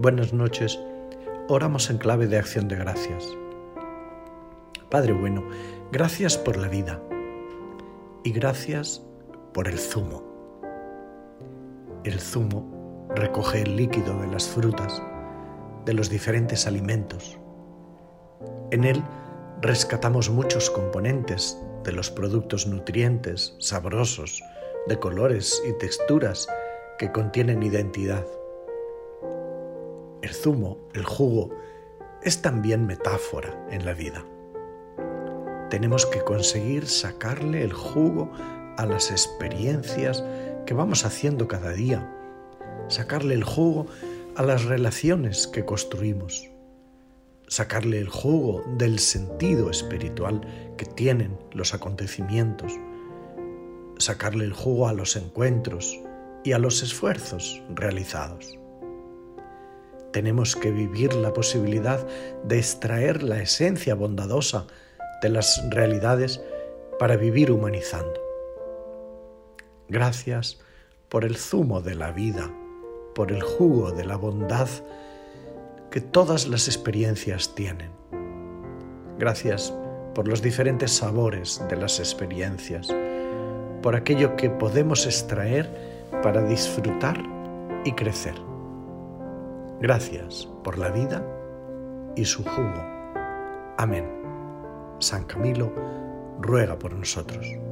buenas noches, oramos en clave de acción de gracias. Padre bueno, gracias por la vida y gracias por el zumo. El zumo recoge el líquido de las frutas, de los diferentes alimentos. En él rescatamos muchos componentes de los productos nutrientes, sabrosos, de colores y texturas que contienen identidad. El zumo, el jugo, es también metáfora en la vida. Tenemos que conseguir sacarle el jugo a las experiencias que vamos haciendo cada día, sacarle el jugo a las relaciones que construimos, sacarle el jugo del sentido espiritual que tienen los acontecimientos, sacarle el jugo a los encuentros y a los esfuerzos realizados. Tenemos que vivir la posibilidad de extraer la esencia bondadosa de las realidades para vivir humanizando. Gracias por el zumo de la vida, por el jugo de la bondad que todas las experiencias tienen. Gracias por los diferentes sabores de las experiencias, por aquello que podemos extraer para disfrutar y crecer. Gracias por la vida y su jugo. Amén. San Camilo ruega por nosotros.